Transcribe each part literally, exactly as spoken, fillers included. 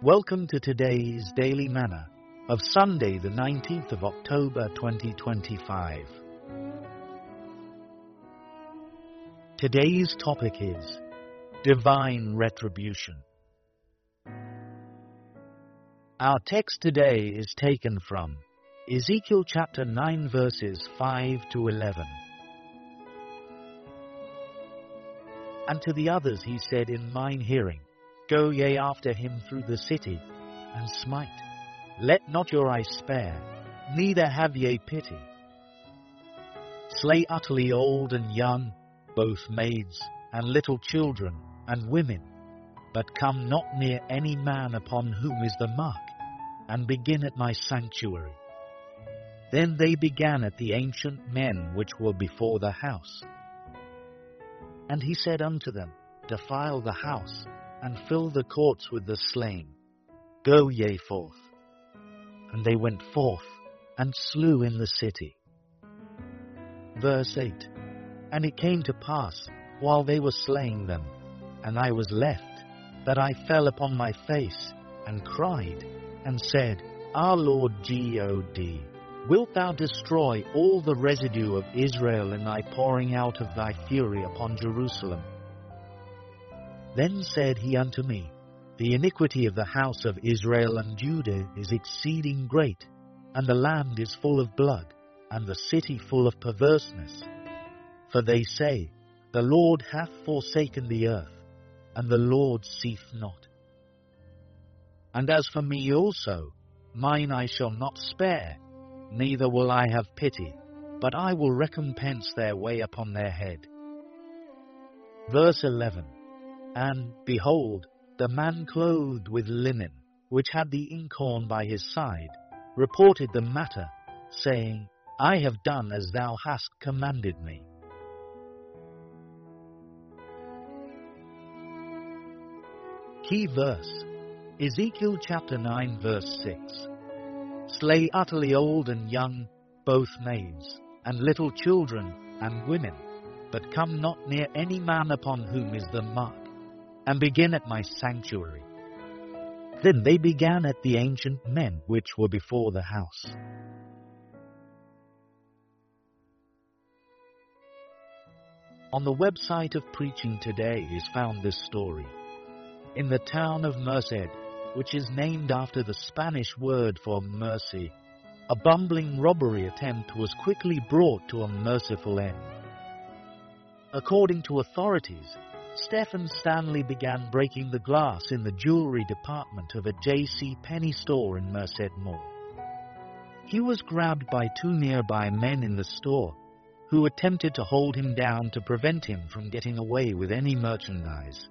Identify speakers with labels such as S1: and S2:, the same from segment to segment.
S1: Welcome to today's Daily Manna of Sunday, the nineteenth of October twenty twenty-five. Today's topic is Divine Retribution. Our text today is taken from Ezekiel chapter nine verses five to eleven. And to the others he said in mine hearing, Go ye after him through the city, and smite. Let not your eye spare, neither have ye pity. Slay utterly old and young, both maids, and little children, and women, but come not near any man upon whom is the mark, and begin at my sanctuary. Then they began at the ancient men which were before the house. And he said unto them, Defile the house, and fill the courts with the slain. Go ye forth. And they went forth, and slew in the city. Verse eight. And it came to pass, while they were slaying them, and I was left, that I fell upon my face, and cried, and said, Our Lord God, wilt thou destroy all the residue of Israel in thy pouring out of thy fury upon Jerusalem? Then said he unto me, The iniquity of the house of Israel and Judah is exceeding great, and the land is full of blood, and the city full of perverseness. For they say, The Lord hath forsaken the earth, and the Lord seeth not. And as for me also, mine I shall not spare, neither will I have pity, but I will recompense their way upon their head. Verse eleven. And, behold, the man clothed with linen, which had the inkhorn by his side, reported the matter, saying, I have done as thou hast commanded me. Key verse, Ezekiel chapter nine verse six. Slay utterly old and young, both maids, and little children and women, but come not near any man upon whom is the mark, and begin at my sanctuary. Then they began at the ancient men which were before the house. On the website of Preaching Today is found this story. In the town of Merced, which is named after the Spanish word for mercy, a bumbling robbery attempt was quickly brought to a merciful end. According to authorities, Stephen Stanley began breaking the glass in the jewelry department of a J C Penney store in Merced Mall. He was grabbed by two nearby men in the store, who attempted to hold him down to prevent him from getting away with any merchandise.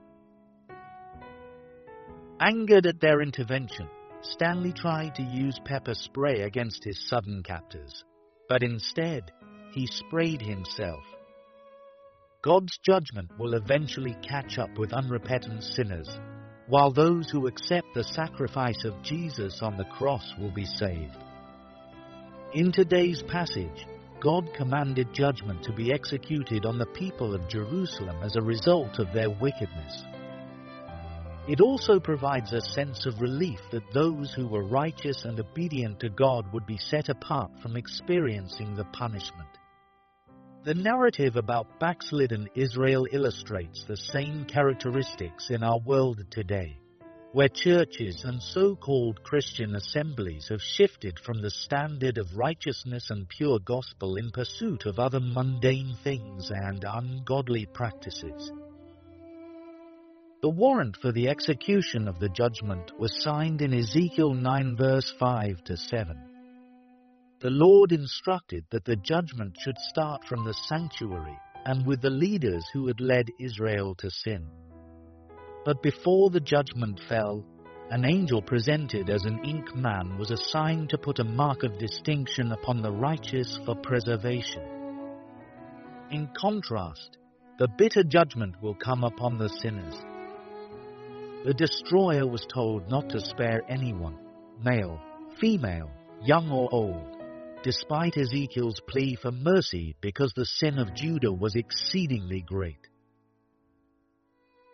S1: Angered at their intervention, Stanley tried to use pepper spray against his sudden captors, but instead he sprayed himself. God's judgment will eventually catch up with unrepentant sinners, while those who accept the sacrifice of Jesus on the cross will be saved. In today's passage, God commanded judgment to be executed on the people of Jerusalem as a result of their wickedness. It also provides a sense of relief that those who were righteous and obedient to God would be set apart from experiencing the punishment. The narrative about backslidden Israel illustrates the same characteristics in our world today, where churches and so-called Christian assemblies have shifted from the standard of righteousness and pure gospel in pursuit of other mundane things and ungodly practices. The warrant for the execution of the judgment was signed in Ezekiel nine verse five to seven. The Lord instructed that the judgment should start from the sanctuary and with the leaders who had led Israel to sin. But before the judgment fell, an angel presented as an ink man was assigned to put a mark of distinction upon the righteous for preservation. In contrast, the bitter judgment will come upon the sinners. The destroyer was told not to spare anyone, male, female, young or old, despite Ezekiel's plea for mercy because the sin of Judah was exceedingly great.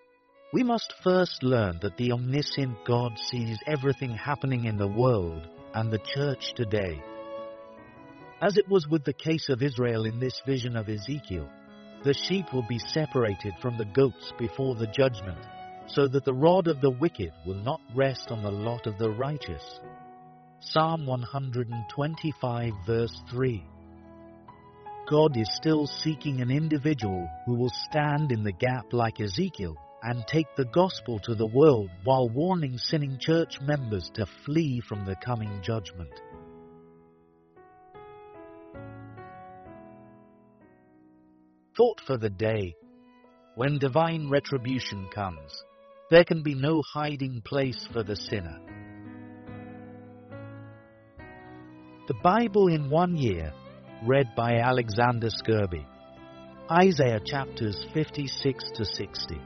S1: We must first learn that the omniscient God sees everything happening in the world and the church today. As it was with the case of Israel in this vision of Ezekiel, the sheep will be separated from the goats before the judgment, so that the rod of the wicked will not rest on the lot of the righteous. Psalm one twenty-five verse three. God is still seeking an individual who will stand in the gap like Ezekiel and take the gospel to the world while warning sinning church members to flee from the coming judgment. Thought for the day. When divine retribution comes, there can be no hiding place for the sinner. The Bible in one year, read by Alexander Skirby. Isaiah chapters fifty-six to sixty.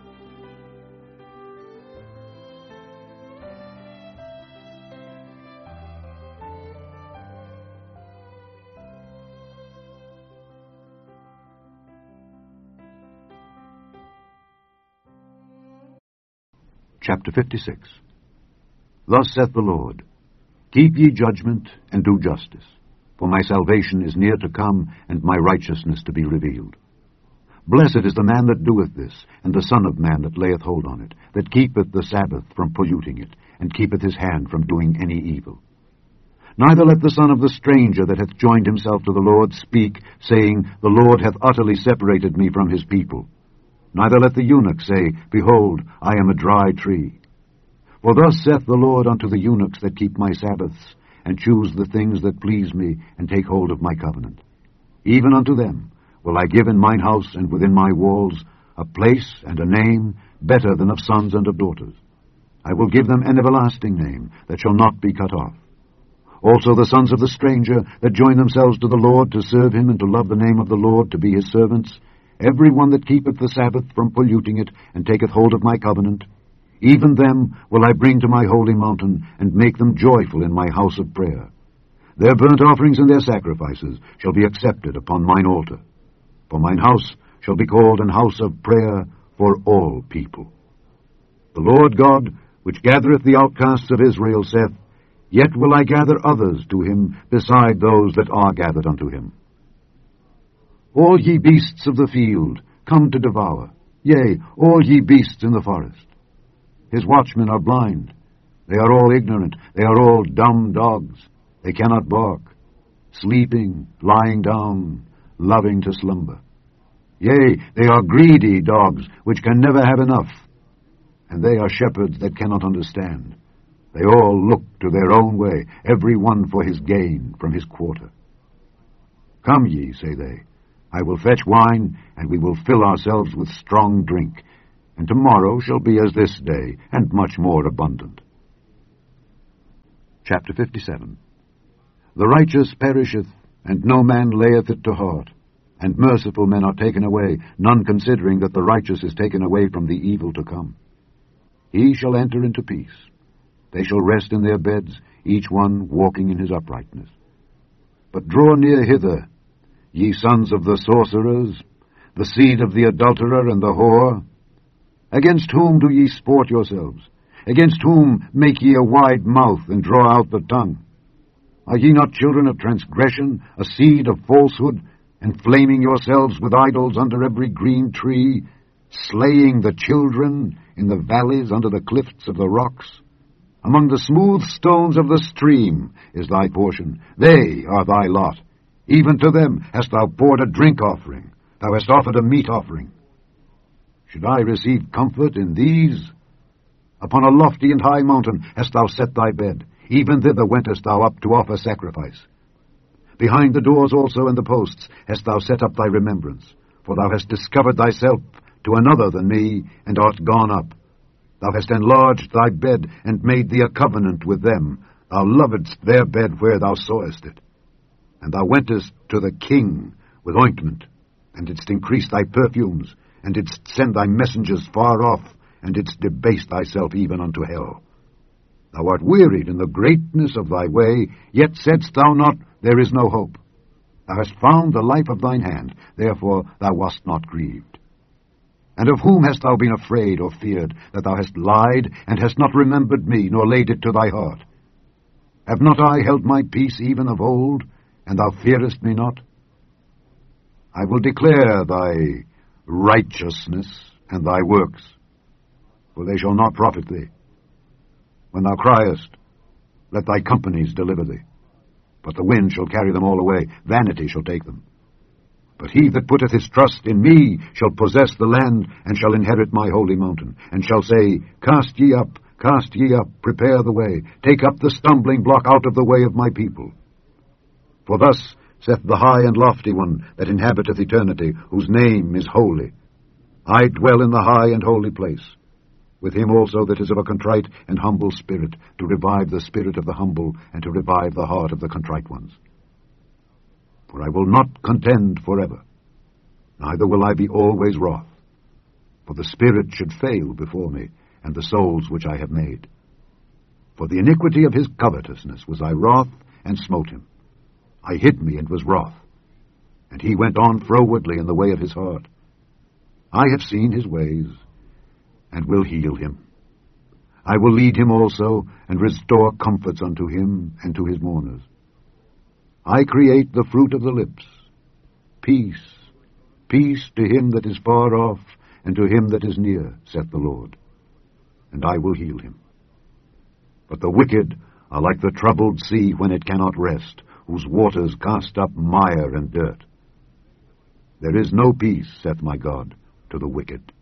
S2: Chapter fifty-six. Thus saith the Lord, Keep ye judgment, and do justice, for my salvation is near to come, and my righteousness to be revealed. Blessed is the man that doeth this, and the Son of Man that layeth hold on it, that keepeth the Sabbath from polluting it, and keepeth his hand from doing any evil. Neither let the son of the stranger that hath joined himself to the Lord speak, saying, The Lord hath utterly separated me from his people. Neither let the eunuch say, Behold, I am a dry tree. For thus saith the Lord unto the eunuchs that keep my Sabbaths, and choose the things that please me, and take hold of my covenant. Even unto them will I give in mine house and within my walls a place and a name better than of sons and of daughters. I will give them an everlasting name that shall not be cut off. Also the sons of the stranger that join themselves to the Lord to serve him and to love the name of the Lord, to be his servants, every one that keepeth the Sabbath from polluting it, and taketh hold of my covenant, even them will I bring to my holy mountain, and make them joyful in my house of prayer. Their burnt offerings and their sacrifices shall be accepted upon mine altar. For mine house shall be called an house of prayer for all people. The Lord God, which gathereth the outcasts of Israel, saith, Yet will I gather others to him beside those that are gathered unto him. All ye beasts of the field, come to devour, yea, all ye beasts in the forest. His watchmen are blind, they are all ignorant, they are all dumb dogs, they cannot bark, sleeping, lying down, loving to slumber. Yea, they are greedy dogs, which can never have enough, and they are shepherds that cannot understand. They all look to their own way, every one for his gain from his quarter. Come ye, say they, I will fetch wine, and we will fill ourselves with strong drink, and tomorrow shall be as this day, and much more abundant. Chapter fifty-seven. The righteous perisheth, and no man layeth it to heart, and merciful men are taken away, none considering that the righteous is taken away from the evil to come. He shall enter into peace. They shall rest in their beds, each one walking in his uprightness. But draw near hither, ye sons of the sorcerers, the seed of the adulterer and the whore. Against whom do ye sport yourselves? Against whom make ye a wide mouth, and draw out the tongue? Are ye not children of transgression, a seed of falsehood, inflaming yourselves with idols under every green tree, slaying the children in the valleys under the cliffs of the rocks? Among the smooth stones of the stream is thy portion. They are thy lot. Even to them hast thou poured a drink offering. Thou hast offered a meat offering. Should I receive comfort in these? Upon a lofty and high mountain hast thou set thy bed. Even thither wentest thou up to offer sacrifice. Behind the doors also and the posts hast thou set up thy remembrance. For thou hast discovered thyself to another than me, and art gone up. Thou hast enlarged thy bed, and made thee a covenant with them. Thou lovedst their bed where thou sawest it. And thou wentest to the king with ointment, and didst increase thy perfumes, and didst send thy messengers far off, and didst debase thyself even unto hell. Thou art wearied in the greatness of thy way, yet saidst thou not, There is no hope. Thou hast found the life of thine hand, therefore thou wast not grieved. And of whom hast thou been afraid or feared, that thou hast lied, and hast not remembered me, nor laid it to thy heart? Have not I held my peace even of old, and thou fearest me not? I will declare thy righteousness and thy works, for they shall not profit thee. When thou criest, let thy companies deliver thee. But the wind shall carry them all away, vanity shall take them. But he that putteth his trust in me shall possess the land, and shall inherit my holy mountain, and shall say, Cast ye up, cast ye up, prepare the way, take up the stumbling block out of the way of my people. For thus saith the high and lofty one that inhabiteth eternity, whose name is holy. I dwell in the high and holy place, with him also that is of a contrite and humble spirit, to revive the spirit of the humble, and to revive the heart of the contrite ones. For I will not contend forever, neither will I be always wroth. For the spirit should fail before me, and the souls which I have made. For the iniquity of his covetousness was I wroth, and smote him. I hid me, and was wroth. And he went on frowardly in the way of his heart. I have seen his ways, and will heal him. I will lead him also, and restore comforts unto him, and to his mourners. I create the fruit of the lips. Peace, peace to him that is far off, and to him that is near, saith the Lord. And I will heal him. But the wicked are like the troubled sea when it cannot rest, whose waters cast up mire and dirt. There is no peace, saith my God, to the wicked.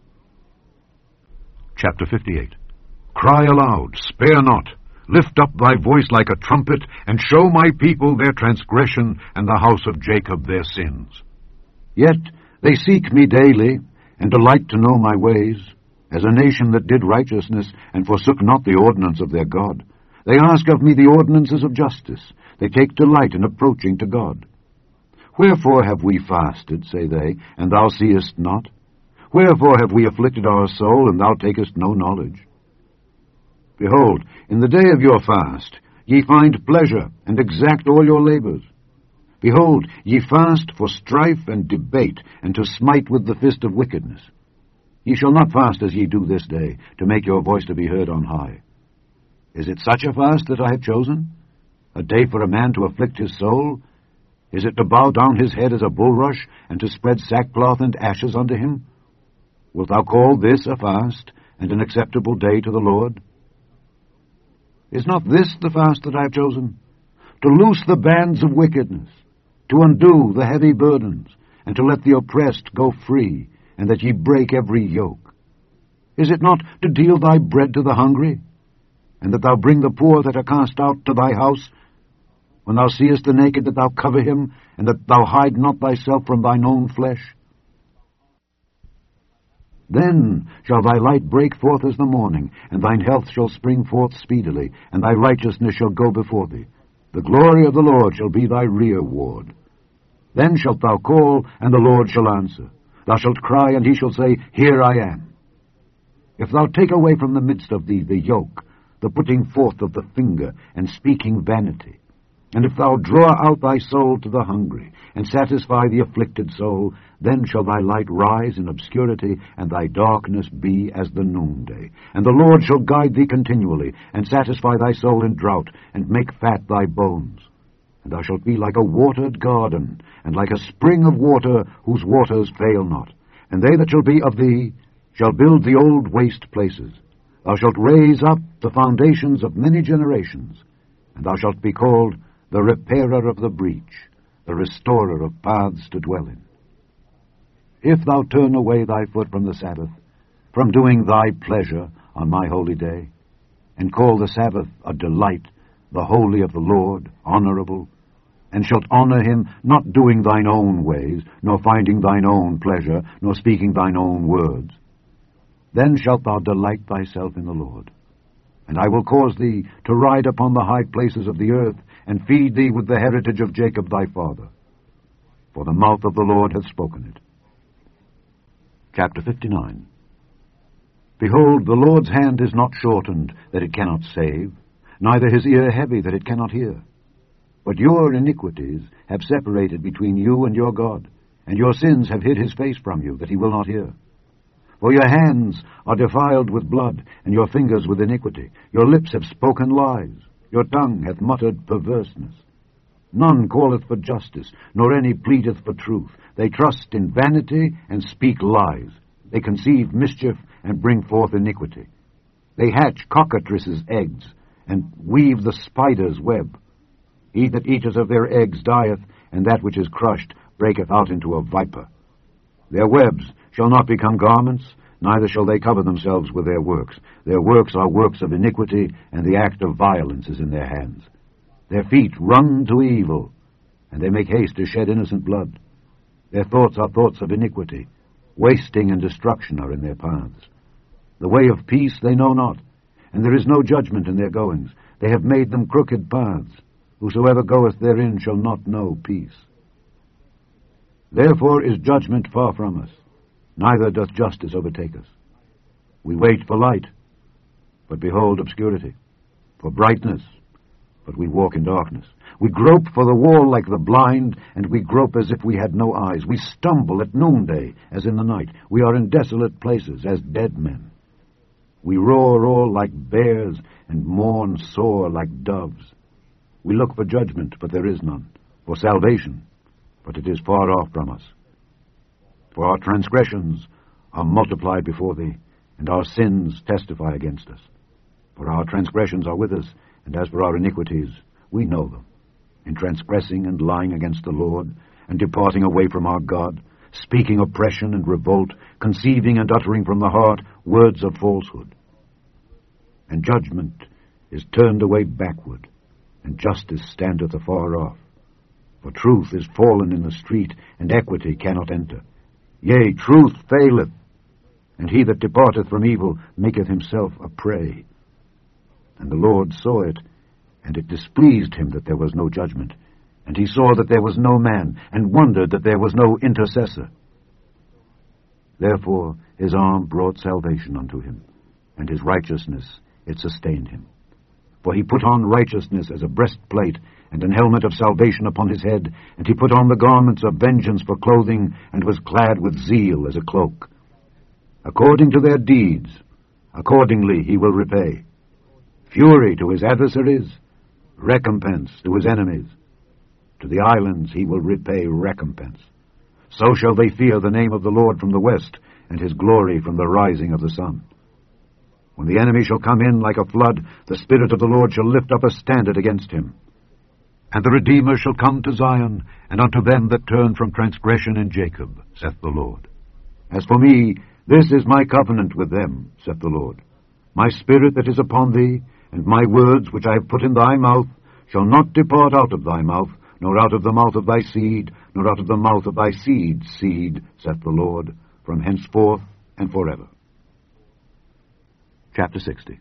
S2: Chapter fifty-eight. Cry aloud, spare not. Lift up thy voice like a trumpet, and show my people their transgression, and the house of Jacob their sins. Yet they seek me daily, and delight to know my ways, as a nation that did righteousness, and forsook not the ordinance of their God. They ask of me the ordinances of justice. They take delight in approaching to God. Wherefore have we fasted, say they, and thou seest not? Wherefore have we afflicted our soul, and thou takest no knowledge? Behold, in the day of your fast ye find pleasure, and exact all your labors. Behold, ye fast for strife and debate, and to smite with the fist of wickedness. Ye shall not fast as ye do this day, to make your voice to be heard on high. Is it such a fast that I have chosen? A day for a man to afflict his soul? Is it to bow down his head as a bulrush, and to spread sackcloth and ashes unto him? Wilt thou call this a fast, and an acceptable day to the Lord? Is not this the fast that I have chosen? To loose the bands of wickedness, to undo the heavy burdens, and to let the oppressed go free, and that ye break every yoke. Is it not to deal thy bread to the hungry, and that thou bring the poor that are cast out to thy house? When thou seest the naked, that thou cover him, and that thou hide not thyself from thine own flesh? Then shall thy light break forth as the morning, and thine health shall spring forth speedily, and thy righteousness shall go before thee. The glory of the Lord shall be thy rereward. Then shalt thou call, and the Lord shall answer. Thou shalt cry, and he shall say, Here I am. If thou take away from the midst of thee the yoke, the putting forth of the finger, and speaking vanity, and if thou draw out thy soul to the hungry, and satisfy the afflicted soul, then shall thy light rise in obscurity, and thy darkness be as the noonday. And the Lord shall guide thee continually, and satisfy thy soul in drought, and make fat thy bones. And thou shalt be like a watered garden, and like a spring of water, whose waters fail not. And they that shall be of thee shall build the old waste places. Thou shalt raise up the foundations of many generations, and thou shalt be called the repairer of the breach, the restorer of paths to dwell in. If thou turn away thy foot from the Sabbath, from doing thy pleasure on my holy day, and call the Sabbath a delight, the holy of the Lord, honorable, and shalt honor him, not doing thine own ways, nor finding thine own pleasure, nor speaking thine own words, then shalt thou delight thyself in the Lord. And I will cause thee to ride upon the high places of the earth, and feed thee with the heritage of Jacob thy father. For the mouth of the Lord hath spoken it. Chapter fifty-nine. Behold, the Lord's hand is not shortened, that it cannot save, neither his ear heavy, that it cannot hear. But your iniquities have separated between you and your God, and your sins have hid his face from you, that he will not hear. For your hands are defiled with blood, and your fingers with iniquity. Your lips have spoken lies. Your tongue hath muttered perverseness. None calleth for justice, nor any pleadeth for truth. They trust in vanity and speak lies. They conceive mischief and bring forth iniquity. They hatch cockatrices' eggs, and weave the spider's web. He that eateth of their eggs dieth, and that which is crushed breaketh out into a viper. Their webs shall not become garments, neither shall they cover themselves with their works. Their works are works of iniquity, and the act of violence is in their hands. Their feet run to evil, and they make haste to shed innocent blood. Their thoughts are thoughts of iniquity. Wasting and destruction are in their paths. The way of peace they know not, and there is no judgment in their goings. They have made them crooked paths. Whosoever goeth therein shall not know peace. Therefore is judgment far from us, neither doth justice overtake us. We wait for light, but behold obscurity, for brightness, but we walk in darkness. We grope for the wall like the blind, and we grope as if we had no eyes. We stumble at noonday as in the night. We are in desolate places as dead men. We roar all like bears, and mourn sore like doves. We look for judgment, but there is none, for salvation, but it is far off from us. For our transgressions are multiplied before thee, and our sins testify against us. For our transgressions are with us, and as for our iniquities, we know them, in transgressing and lying against the Lord, and departing away from our God, speaking oppression and revolt, conceiving and uttering from the heart words of falsehood. And judgment is turned away backward, and justice standeth afar off. For truth is fallen in the street, and equity cannot enter. Yea, truth faileth, and he that departeth from evil maketh himself a prey. And the Lord saw it, and it displeased him that there was no judgment. And he saw that there was no man, and wondered that there was no intercessor. Therefore his arm brought salvation unto him, and his righteousness it sustained him. For he put on righteousness as a breastplate, and an helmet of salvation upon his head, and he put on the garments of vengeance for clothing, and was clad with zeal as a cloak. According to their deeds, accordingly he will repay. Fury to his adversaries, recompense to his enemies. To the islands he will repay recompense. So shall they fear the name of the Lord from the west, and his glory from the rising of the sun. When the enemy shall come in like a flood, the Spirit of the Lord shall lift up a standard against him. And the Redeemer shall come to Zion, and unto them that turn from transgression in Jacob, saith the Lord. As for me, this is my covenant with them, saith the Lord. My spirit that is upon thee, and my words which I have put in thy mouth, shall not depart out of thy mouth, nor out of the mouth of thy seed, nor out of the mouth of thy seed's seed, saith the Lord, from henceforth and forever. Chapter sixty.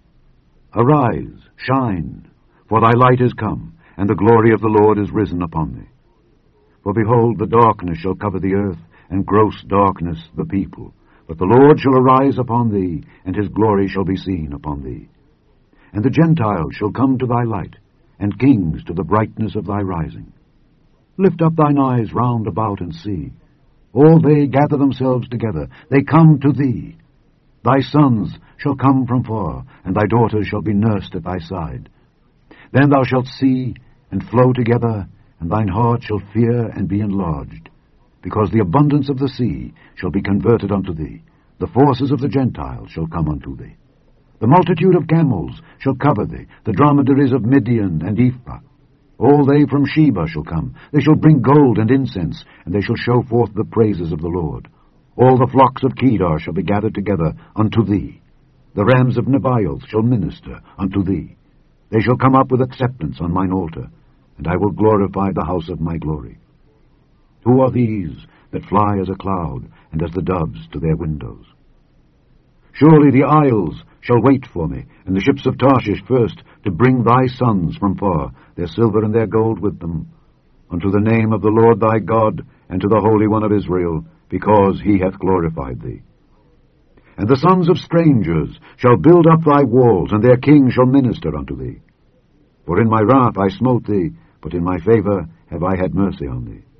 S2: Arise, shine, for thy light is come, and the glory of the Lord is risen upon thee. For behold, the darkness shall cover the earth, and gross darkness the people. But the Lord shall arise upon thee, and his glory shall be seen upon thee. And the Gentiles shall come to thy light, and kings to the brightness of thy rising. Lift up thine eyes round about and see. All they gather themselves together, they come to thee. Thy sons shall come from far, and thy daughters shall be nursed at thy side. Then thou shalt see, and flow together, and thine heart shall fear and be enlarged. Because the abundance of the sea shall be converted unto thee. The forces of the Gentiles shall come unto thee. The multitude of camels shall cover thee, the dromedaries of Midian and Ephah. All they from Sheba shall come. They shall bring gold and incense, and they shall show forth the praises of the Lord. All the flocks of Kedar shall be gathered together unto thee. The rams of Nebaioth shall minister unto thee. They shall come up with acceptance on mine altar, and I will glorify the house of my glory. Who are these that fly as a cloud, and as the doves to their windows? Surely the isles shall wait for me, and the ships of Tarshish first, to bring thy sons from far, their silver and their gold with them, unto the name of the Lord thy God, and to the Holy One of Israel, because he hath glorified thee. And the sons of strangers shall build up thy walls, and their king shall minister unto thee. For in my wrath I smote thee, but in my favor have I had mercy on thee.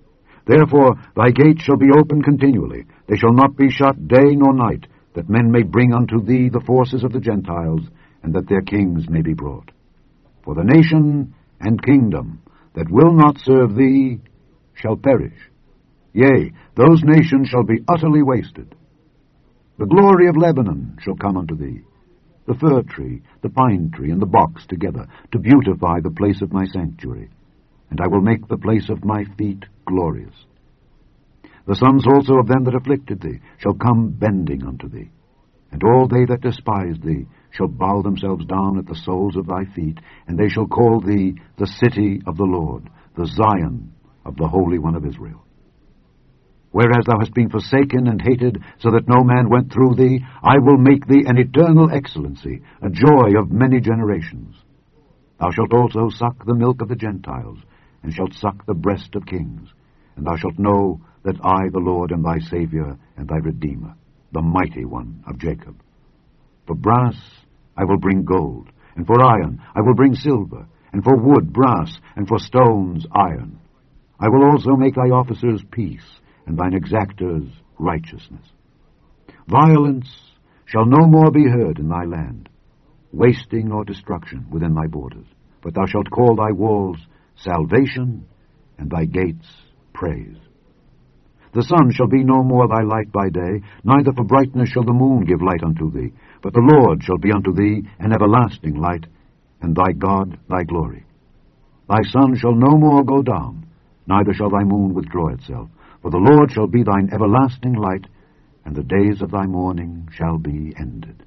S2: Therefore thy gates shall be open continually, they shall not be shut day nor night, that men may bring unto thee the forces of the Gentiles, and that their kings may be brought. For the nation and kingdom that will not serve thee shall perish. Yea, those nations shall be utterly wasted. The glory of Lebanon shall come unto thee, the fir tree, the pine tree, and the box together, to beautify the place of my sanctuary, and I will make the place of my feet glorious. The sons also of them that afflicted thee shall come bending unto thee, and all they that despise thee shall bow themselves down at the soles of thy feet, and they shall call thee the city of the Lord, the Zion of the Holy One of Israel. Whereas thou hast been forsaken and hated, so that no man went through thee, I will make thee an eternal excellency, a joy of many generations. Thou shalt also suck the milk of the Gentiles, and shalt suck the breast of kings, and thou shalt know that I, the Lord, am thy Saviour and thy Redeemer, the mighty one of Jacob. For brass I will bring gold, and for iron I will bring silver, and for wood brass, and for stones iron. I will also make thy officers peace, and thine exactors righteousness. Violence shall no more be heard in thy land, wasting or destruction within thy borders. But thou shalt call thy walls salvation, and thy gates praise. The sun shall be no more thy light by day, neither for brightness shall the moon give light unto thee. But the Lord shall be unto thee an everlasting light, and thy God thy glory. Thy sun shall no more go down, neither shall thy moon withdraw itself. For the Lord shall be thine everlasting light, and the days of thy mourning shall be ended.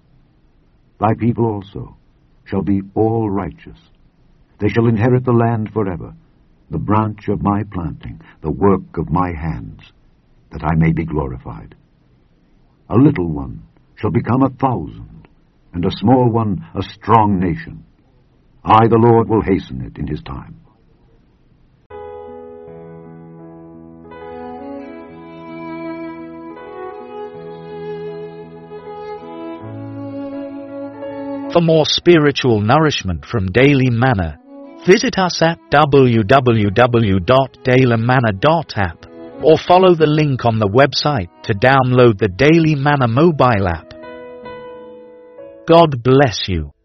S2: Thy people also shall be all righteous. They shall inherit the land forever, the branch of my planting, the work of my hands, that I may be glorified. A little one shall become a thousand, and a small one a strong nation. I, the Lord, will hasten it in his time.
S1: For more spiritual nourishment from Daily Manna, visit us at w w w dot daily manna dot app or follow the link on the website to download the Daily Manna mobile app. God bless you.